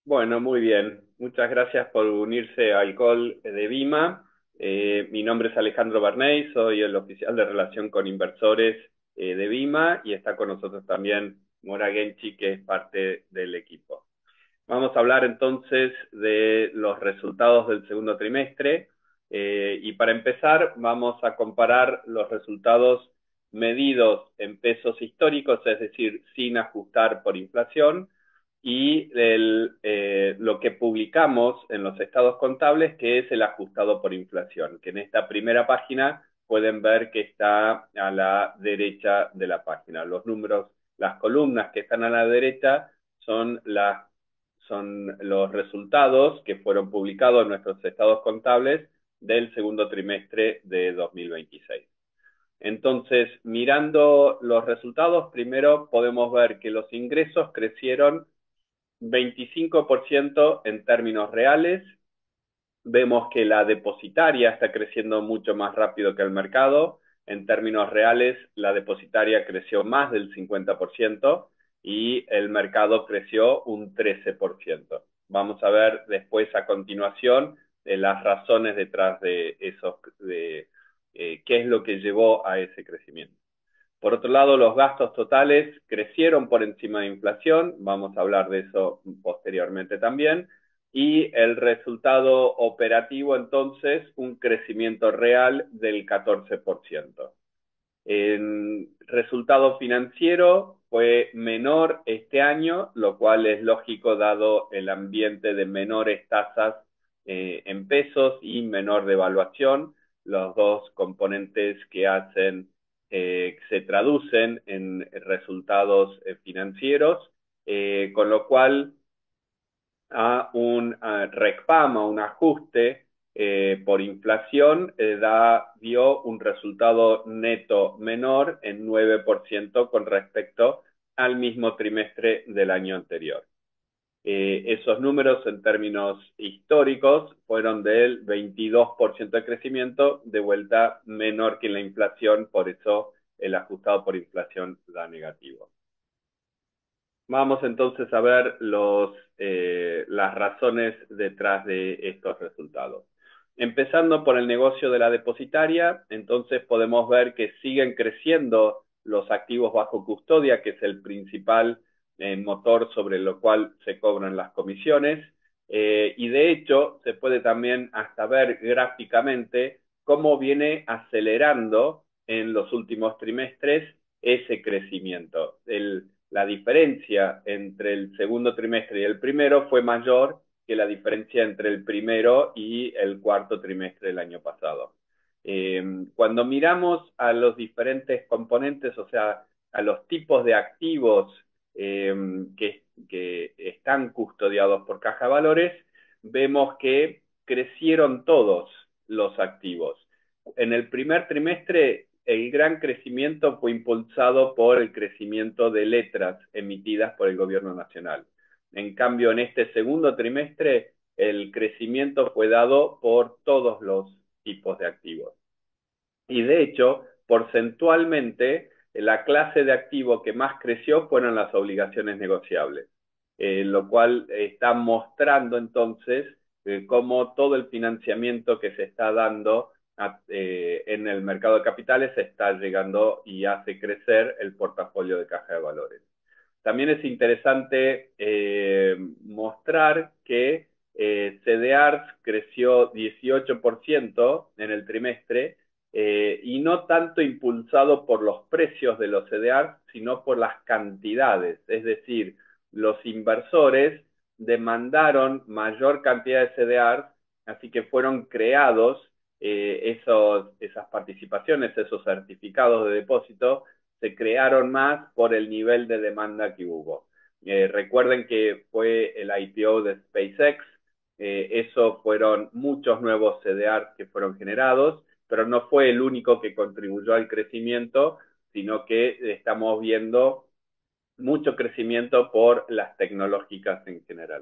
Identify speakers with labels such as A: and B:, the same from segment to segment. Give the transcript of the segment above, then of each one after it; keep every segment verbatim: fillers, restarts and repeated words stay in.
A: Bueno, muy bien. Muchas gracias por unirse al call de Vima. Eh, mi nombre es Alejandro Bernay, soy el oficial de relación con inversores eh, de Vima y está con nosotros también Mora Genchi, que es parte del equipo. Vamos a hablar entonces de los resultados del segundo trimestre eh, y para empezar vamos a comparar los resultados medidos en pesos históricos, es decir, sin ajustar por inflación, y el, eh, lo que publicamos en los estados contables, que es el ajustado por inflación, que en esta primera página pueden ver que está a la derecha de la página. Los números, las columnas que están a la derecha son las son los resultados que fueron publicados en nuestros estados contables del segundo trimestre de dos mil veintiséis. Entonces, mirando los resultados, primero podemos ver que los ingresos crecieron veinticinco por ciento en términos reales. Vemos que la depositaria está creciendo mucho más rápido que el mercado. En términos reales, la depositaria creció más del cincuenta por ciento y el mercado creció un trece por ciento. Vamos a ver después a continuación de las razones detrás de esos, de eh, qué es lo que llevó a ese crecimiento. Por otro lado, los gastos totales crecieron por encima de inflación, vamos a hablar de eso posteriormente también, y el resultado operativo entonces un crecimiento real del catorce por ciento. El resultado financiero fue menor este año, lo cual es lógico dado el ambiente de menores tasas eh, en pesos y menor devaluación, los dos componentes que hacen, eh, se traducen en resultados eh, financieros, eh, con lo cual a un uh, RECPAM, a un ajuste eh, por inflación, eh, da, dio un resultado neto menor en nueve por ciento con respecto al mismo trimestre del año anterior. Eh, esos números en términos históricos fueron del veintidós por ciento de crecimiento, de vuelta menor que la inflación, por eso el ajustado por inflación da negativo. Vamos entonces a ver los, eh, las razones detrás de estos resultados. Empezando por el negocio de la depositaria, entonces podemos ver que siguen creciendo los activos bajo custodia, que es el principal eh, motor sobre lo cual se cobran las comisiones. Eh, y de hecho, se puede también hasta ver gráficamente cómo viene acelerando en los últimos trimestres ese crecimiento. El, la diferencia entre el segundo trimestre y el primero fue mayor que la diferencia entre el primero y el cuarto trimestre del año pasado. Eh, cuando miramos a los diferentes componentes, o sea, a los tipos de activos eh, que, que están custodiados por Caja de Valores, vemos que crecieron todos los activos. En el primer trimestre, el gran crecimiento fue impulsado por el crecimiento de letras emitidas por el gobierno nacional. En cambio, en este segundo trimestre, el crecimiento fue dado por todos los tipos de activos. Y de hecho, porcentualmente, la clase de activo que más creció fueron las obligaciones negociables, eh, lo cual está mostrando entonces eh, cómo todo el financiamiento que se está dando a, eh, en el mercado de capitales está llegando y hace crecer el portafolio de Caja de Valores. También es interesante eh, mostrar que eh, C D R S creció dieciocho por ciento en el trimestre eh, y no tanto impulsado por los precios de los C D R, sino por las cantidades. Es decir, los inversores demandaron mayor cantidad de C D R, así que fueron creados eh, esos, esas participaciones, esos certificados de depósito, se crearon más por el nivel de demanda que hubo. Eh, recuerden que fue el I P O de SpaceX, eh, eso fueron muchos nuevos C D R que fueron generados, pero no fue el único que contribuyó al crecimiento, sino que estamos viendo mucho crecimiento por las tecnológicas en general.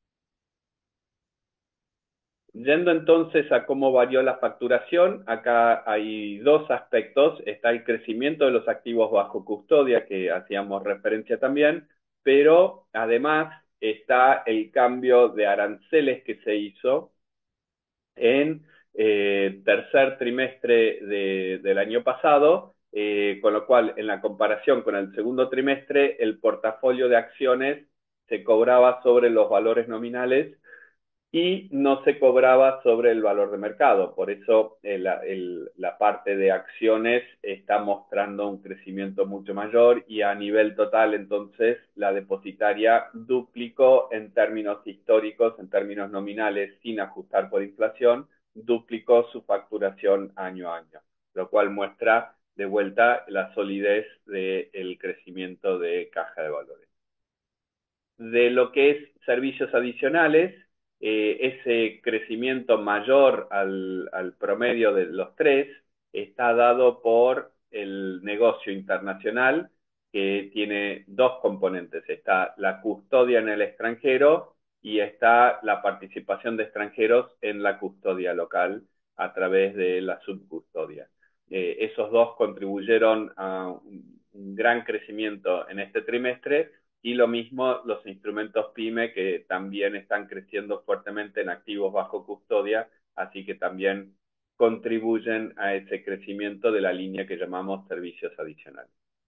A: Yendo entonces a cómo varió la facturación, acá hay dos aspectos. Está el crecimiento de los activos bajo custodia, que hacíamos referencia también, pero además está el cambio de aranceles que se hizo en eh, tercer trimestre de, del año pasado, eh, con lo cual, en la comparación con el segundo trimestre, el portafolio de acciones se cobraba sobre los valores nominales y no se cobraba sobre el valor de mercado. Por eso el, el, la parte de acciones está mostrando un crecimiento mucho mayor y a nivel total, entonces, la depositaria duplicó en términos históricos, en términos nominales, sin ajustar por inflación, duplicó su facturación año a año, lo cual muestra de vuelta la solidez del crecimiento de caja de valores. De lo que es servicios adicionales, eh, ese crecimiento mayor al, al promedio de los tres está dado por el negocio internacional, que tiene dos componentes. Está la custodia en el extranjero y está la participación de extranjeros en la custodia local a través de la subcustodia. Eh, esos dos contribuyeron a un, un gran crecimiento en este trimestre, y lo mismo los instrumentos PYME, que también están creciendo fuertemente en activos bajo custodia, así que también contribuyen a ese crecimiento de la línea que llamamos servicios adicionales.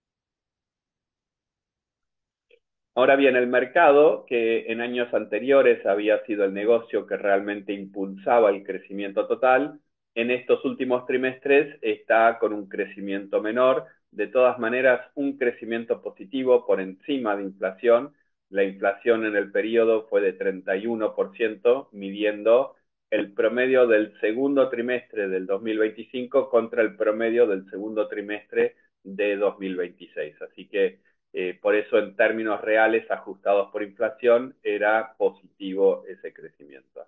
A: Ahora bien, el mercado, que en años anteriores había sido el negocio que realmente impulsaba el crecimiento total, en estos últimos trimestres está con un crecimiento menor. De todas maneras, un crecimiento positivo por encima de inflación. La inflación en el periodo fue de treinta y uno por ciento, midiendo el promedio del segundo trimestre del dos mil veinticinco contra el promedio del segundo trimestre de dos mil veintiséis. Así que Eh, por eso, en términos reales, ajustados por inflación, era positivo ese crecimiento.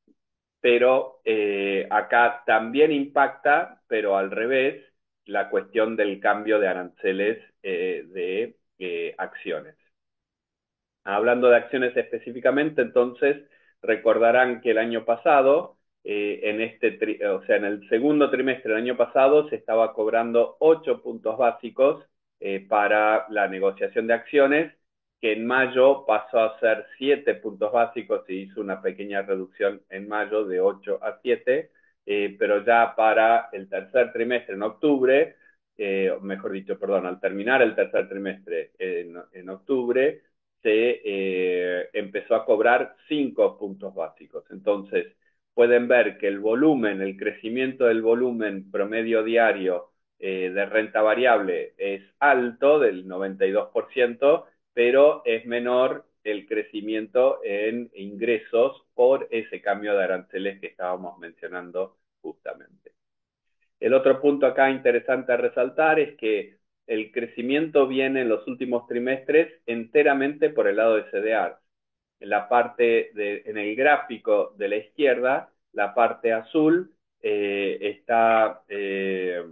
A: Pero eh, acá también impacta, pero al revés, la cuestión del cambio de aranceles eh, de eh, acciones. Hablando de acciones específicamente, entonces, recordarán que el año pasado, eh, en este, tri o sea, en el segundo trimestre del año pasado, se estaba cobrando ocho puntos básicos eh, para la negociación de acciones, que en mayo pasó a ser siete puntos básicos, se hizo una pequeña reducción en mayo de ocho a siete, eh, pero ya para el tercer trimestre, en octubre, eh, mejor dicho, perdón, al terminar el tercer trimestre en, en octubre, se eh, empezó a cobrar cinco puntos básicos. Entonces, pueden ver que el volumen, el crecimiento del volumen promedio diario eh, de renta variable es alto, del noventa y dos por ciento, pero es menor el crecimiento en ingresos por ese cambio de aranceles que estábamos mencionando justamente. El otro punto acá interesante a resaltar es que el crecimiento viene en los últimos trimestres enteramente por el lado de C D R. En la parte de, en el gráfico de la izquierda, la parte azul eh, está eh,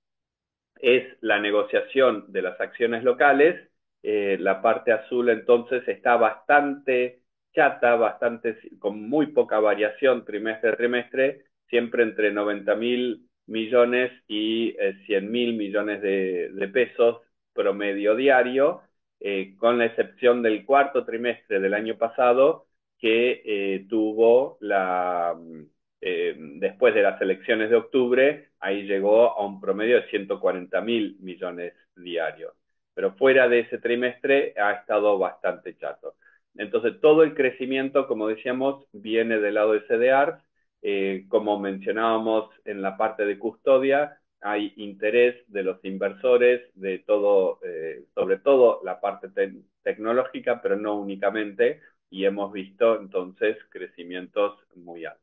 A: es la negociación de las acciones locales. Eh, la parte azul entonces está bastante chata, bastante, con muy poca variación trimestre a trimestre, siempre entre noventa mil millones y eh, cien mil millones de, de pesos promedio diario, eh, con la excepción del cuarto trimestre del año pasado, que eh, tuvo la eh, después de las elecciones de octubre, ahí llegó a un promedio de ciento cuarenta mil millones diarios. Pero fuera de ese trimestre ha estado bastante chato. Entonces, todo el crecimiento, como decíamos, viene del lado de C D R. Eh, como mencionábamos en la parte de custodia, hay interés de los inversores, de todo, eh, sobre todo la parte te tecnológica, pero no únicamente, y hemos visto entonces crecimientos muy altos.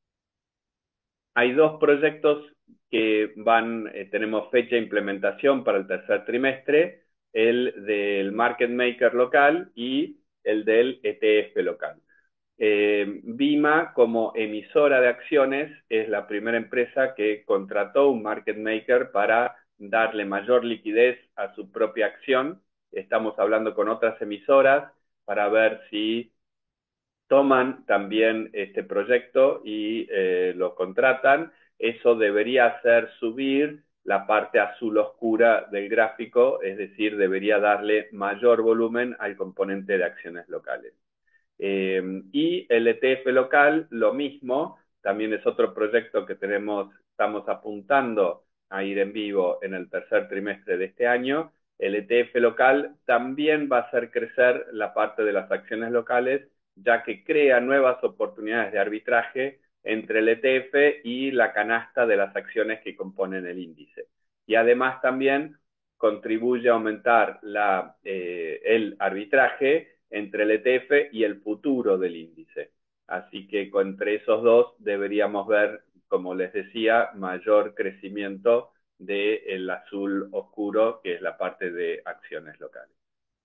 A: Hay dos proyectos que van, eh, tenemos fecha de implementación para el tercer trimestre, el del market maker local y el del E T F local. Eh, Bima, como emisora de acciones, es la primera empresa que contrató un market maker para darle mayor liquidez a su propia acción. Estamos hablando con otras emisoras para ver si toman también este proyecto y eh, lo contratan. Eso debería hacer subir la parte azul oscura del gráfico, es decir, debería darle mayor volumen al componente de acciones locales. Eh, y el E T F local, lo mismo, también es otro proyecto que tenemos, estamos apuntando a ir en vivo en el tercer trimestre de este año. El E T F local también va a hacer crecer la parte de las acciones locales, ya que crea nuevas oportunidades de arbitraje entre el E T F y la canasta de las acciones que componen el índice. Y además también contribuye a aumentar la, eh, el arbitraje entre el E T F y el futuro del índice. Así que entre esos dos deberíamos ver, como les decía, mayor crecimiento del azul oscuro, que es la parte de acciones locales.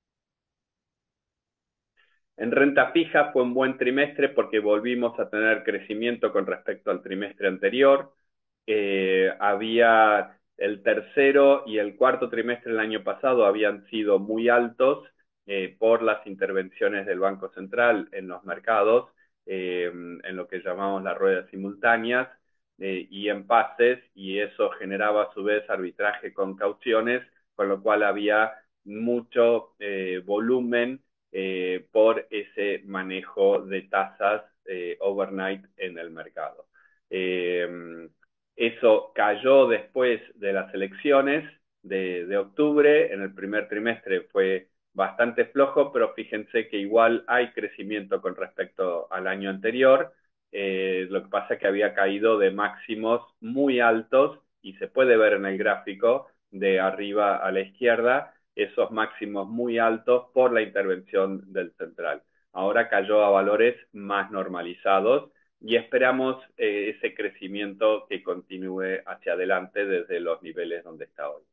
A: En renta fija fue un buen trimestre porque volvimos a tener crecimiento con respecto al trimestre anterior. Eh, había el tercero y el cuarto trimestre del año pasado habían sido muy altos eh, por las intervenciones del Banco Central en los mercados, eh, en lo que llamamos las ruedas simultáneas eh, y en pases, y eso generaba a su vez arbitraje con cauciones, con lo cual había mucho eh, volumen eh, por ese manejo de tasas eh, overnight en el mercado. Eh, eso cayó después de las elecciones de, de octubre. En el primer trimestre fue bastante flojo, pero fíjense que igual hay crecimiento con respecto al año anterior. Eh, lo que pasa es que había caído de máximos muy altos y se puede ver en el gráfico de arriba a la izquierda esos máximos muy altos por la intervención del central. Ahora cayó a valores más normalizados y esperamos eh, ese crecimiento que continúe hacia adelante desde los niveles donde está hoy.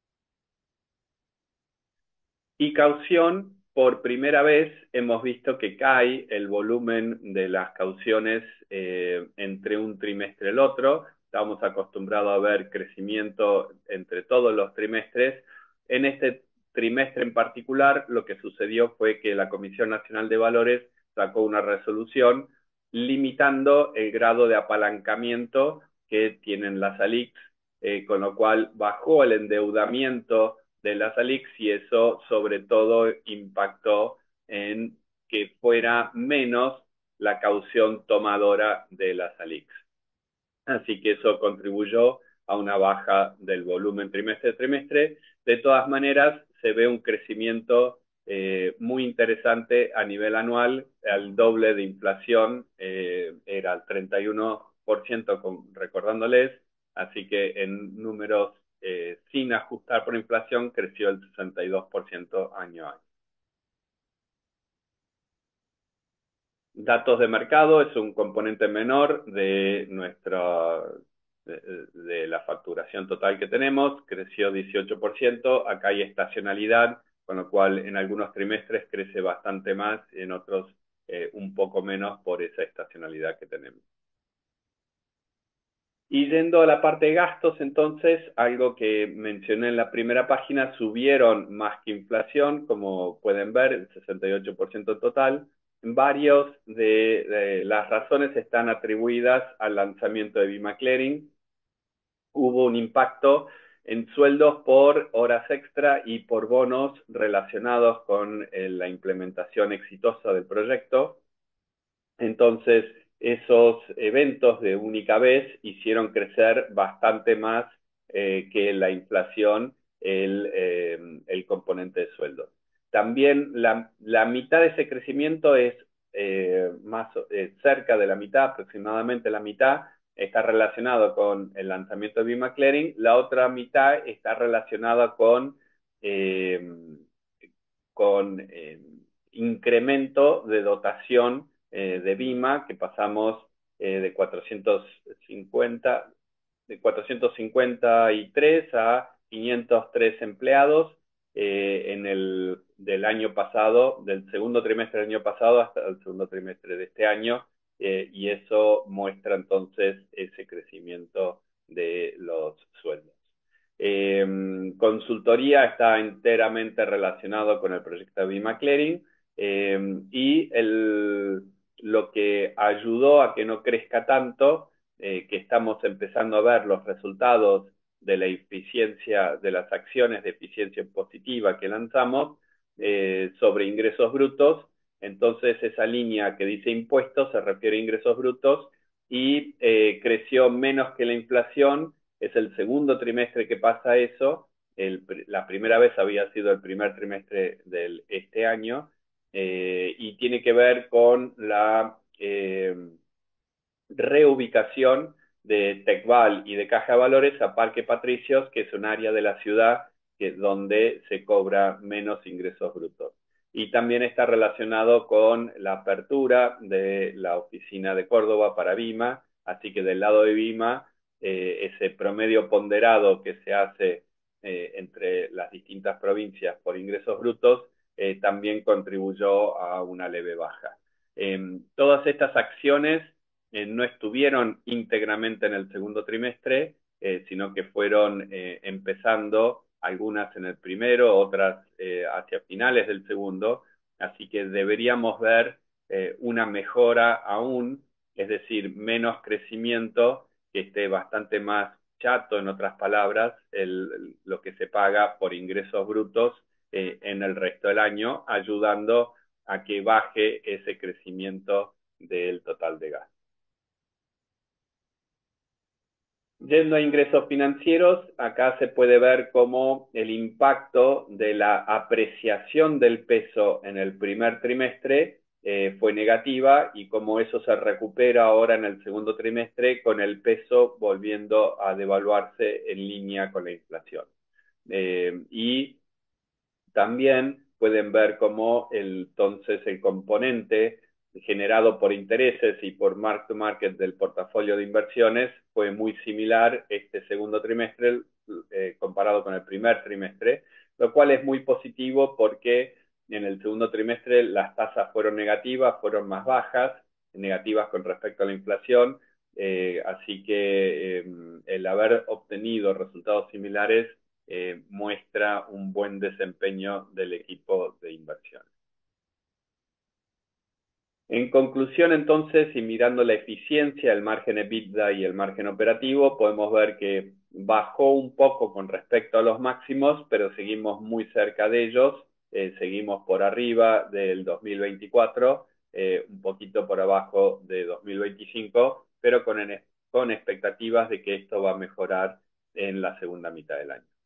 A: Y caución, por primera vez hemos visto que cae el volumen de las cauciones eh, entre un trimestre y el otro. Estamos acostumbrados a ver crecimiento entre todos los trimestres. En este trimestre en particular, lo que sucedió fue que la Comisión Nacional de Valores sacó una resolución limitando el grado de apalancamiento que tienen las ALICs, eh, con lo cual bajó el endeudamiento de las ALICs y eso sobre todo impactó en que fuera menos la caución tomadora de las ALICs. Así que eso contribuyó a una baja del volumen trimestre a trimestre. De todas maneras, se ve un crecimiento eh, muy interesante a nivel anual, al doble de inflación, eh, era el treinta y uno por ciento con, recordándoles, así que en números eh, sin ajustar por inflación creció el sesenta y dos por ciento año a año. Datos de mercado es un componente menor de nuestra de, de la facturación total que tenemos, creció dieciocho por ciento, acá hay estacionalidad, con lo cual en algunos trimestres crece bastante más, en otros eh, un poco menos por esa estacionalidad que tenemos. Y yendo a la parte de gastos, entonces, algo que mencioné en la primera página, subieron más que inflación, como pueden ver, el sesenta y ocho por ciento total. Varios de, de las razones están atribuidas al lanzamiento de Bima Clearing. Hubo un impacto en sueldos por horas extra y por bonos relacionados con eh, la implementación exitosa del proyecto. Entonces, esos eventos de única vez hicieron crecer bastante más eh, que la inflación el, eh, el componente de sueldos. También la, la, mitad de ese crecimiento es eh, más eh, cerca de la mitad, aproximadamente la mitad, está relacionado con el lanzamiento de Bima Clearing, la otra mitad está relacionada con eh, con eh, incremento de dotación eh, de Bima, que pasamos eh, de cuatrocientos cincuenta, de cuatrocientos cincuenta y tres a quinientos tres empleados eh, en el del año pasado, del segundo trimestre del año pasado hasta el segundo trimestre de este año, eh, y eso muestra entonces ese crecimiento de los sueldos. Eh, consultoría está enteramente relacionado con el proyecto de Bima Clearing eh, y el, lo que ayudó a que no crezca tanto, eh, que estamos empezando a ver los resultados de la eficiencia de las acciones de eficiencia positiva que lanzamos eh, sobre ingresos brutos, Entonces esa línea que dice impuestos se refiere a ingresos brutos y eh, creció menos que la inflación. Es el segundo trimestre que pasa eso. El, la primera vez había sido el primer trimestre de este año eh, y tiene que ver con la eh, reubicación de Tecval y de Caja de Valores a Parque Patricios, que es un área de la ciudad que, donde se cobra menos ingresos brutos. Y también está relacionado con la apertura de la oficina de Córdoba para Vima, así que del lado de Vima, eh, ese promedio ponderado que se hace eh, entre las distintas provincias por ingresos brutos eh, también contribuyó a una leve baja. Eh, todas estas acciones eh, no estuvieron íntegramente en el segundo trimestre, eh, sino que fueron eh, empezando algunas en el primero, otras eh, hacia finales del segundo, así que deberíamos ver eh, una mejora aún, es decir, menos crecimiento, que esté bastante más chato, en otras palabras, el, lo que se paga por ingresos brutos eh, en el resto del año, ayudando a que baje ese crecimiento del total de gasto. Yendo a ingresos financieros, acá se puede ver cómo el impacto de la apreciación del peso en el primer trimestre eh, fue negativa y cómo eso se recupera ahora en el segundo trimestre con el peso volviendo a devaluarse en línea con la inflación. Eh, y también pueden ver cómo el, entonces el componente generado por intereses y por mark to market del portafolio de inversiones fue muy similar este segundo trimestre eh, comparado con el primer trimestre, lo cual es muy positivo porque en el segundo trimestre las tasas fueron negativas, fueron más bajas, negativas con respecto a la inflación, eh, así que eh, el haber obtenido resultados similares eh, muestra un buen desempeño del equipo de inversión. En conclusión, entonces, y mirando la eficiencia, el margen EBITDA y el margen operativo, podemos ver que bajó un poco con respecto a los máximos, pero seguimos muy cerca de ellos, eh, seguimos por arriba del dos mil veinticuatro, eh, un poquito por abajo de dos mil veinticinco, pero con, en, con expectativas de que esto va a mejorar en la segunda mitad del año.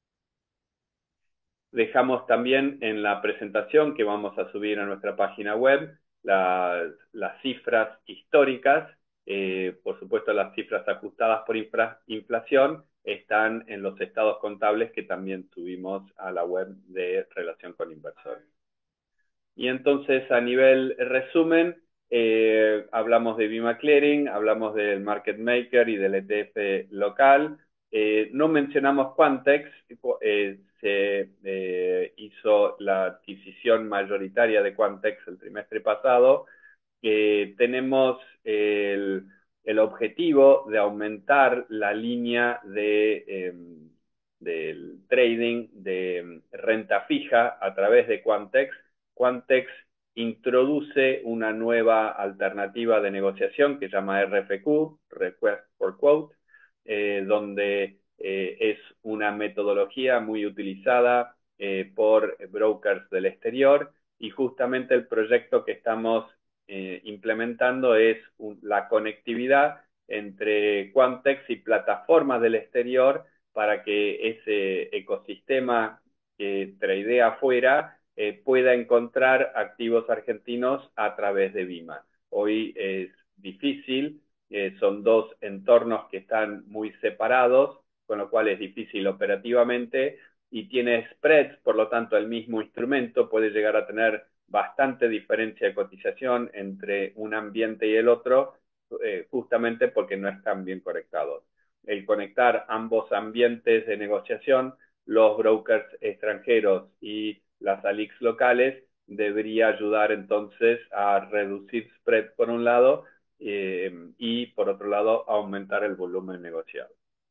A: Dejamos también en la presentación que vamos a subir a nuestra página web la, las cifras históricas. Eh, por supuesto, las cifras ajustadas por infra, inflación están en los estados contables que también subimos a la web de Relación con Inversores. Y entonces, a nivel resumen, eh, hablamos de Vima Clearing, hablamos del Market Maker y del E T F local. Eh, no mencionamos Quantex, eh, se eh, hizo la adquisición mayoritaria de Quantex el trimestre pasado. Eh, tenemos el, el, objetivo de aumentar la línea de, eh, del trading de renta fija a través de Quantex. Quantex introduce una nueva alternativa de negociación que se llama R F Q, Request for Quote, eh, donde eh, es una metodología muy utilizada eh, por brokers del exterior y justamente el proyecto que estamos eh, implementando es un, la conectividad entre Quantex y plataformas del exterior para que ese ecosistema que tradea afuera eh, pueda encontrar activos argentinos a través de Vima. Hoy es difícil, eh, son dos entornos que están muy separados, con lo cual es difícil operativamente y tiene spreads, por lo tanto el mismo instrumento puede llegar a tener bastante diferencia de cotización entre un ambiente y el otro, eh, justamente porque no están bien conectados. El conectar ambos ambientes de negociación, los brokers extranjeros y las ALIX locales, debería ayudar entonces a reducir spread por un lado eh, y por otro lado aumentar el volumen negociado.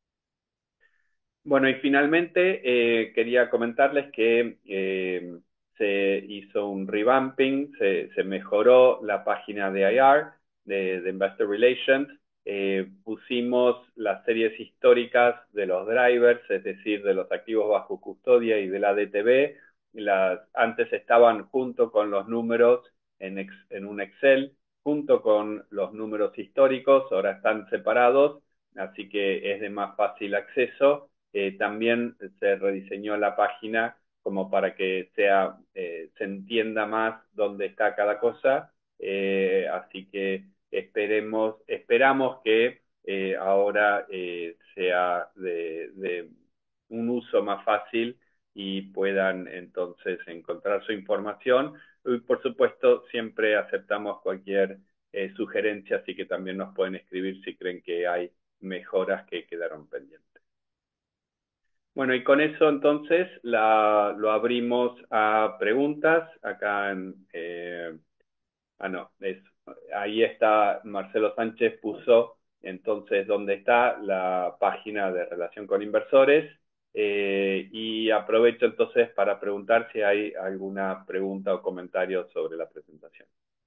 A: Bueno, y finalmente eh, quería comentarles que eh, se hizo un revamping, se, se, mejoró la página de I R, de, de Investor Relations, eh, pusimos las series históricas de los drivers, es decir, de los activos bajo custodia y de la D T B, las, antes estaban junto con los números en, ex, en un Excel junto con los números históricos, ahora están separados, así que es de más fácil acceso. Eh, también se rediseñó la página como para que sea, eh, se entienda más dónde está cada cosa, eh, así que esperemos, esperamos que eh, ahora eh, sea de, de un uso más fácil y puedan entonces encontrar su información. Y por supuesto, siempre aceptamos cualquier eh, sugerencia, así que también nos pueden escribir si creen que hay mejoras que quedaron pendientes. Bueno, y con eso entonces la, lo abrimos a preguntas. Acá en, eh, ah, no, es, ahí está, Marcelo Sánchez puso entonces dónde está la página de relación con inversores. Eh, y aprovecho entonces para preguntar si hay alguna pregunta o comentario sobre la presentación.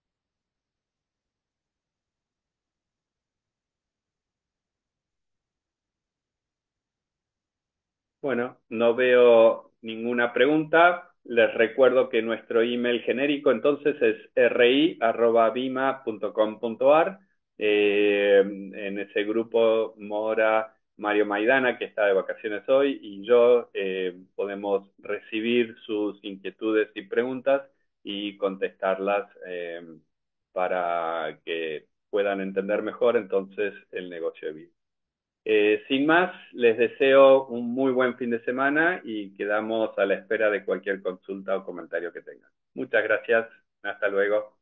A: Bueno, no veo ninguna pregunta. Les recuerdo que nuestro email genérico entonces es r i arroba bima punto com punto a r. Eh, en ese grupo mora Mario Maidana, que está de vacaciones hoy, y yo eh, podemos recibir sus inquietudes y preguntas y contestarlas eh, para que puedan entender mejor entonces el negocio de vida. Eh, sin más, les deseo un muy buen fin de semana y quedamos a la espera de cualquier consulta o comentario que tengan. Muchas gracias. Hasta luego.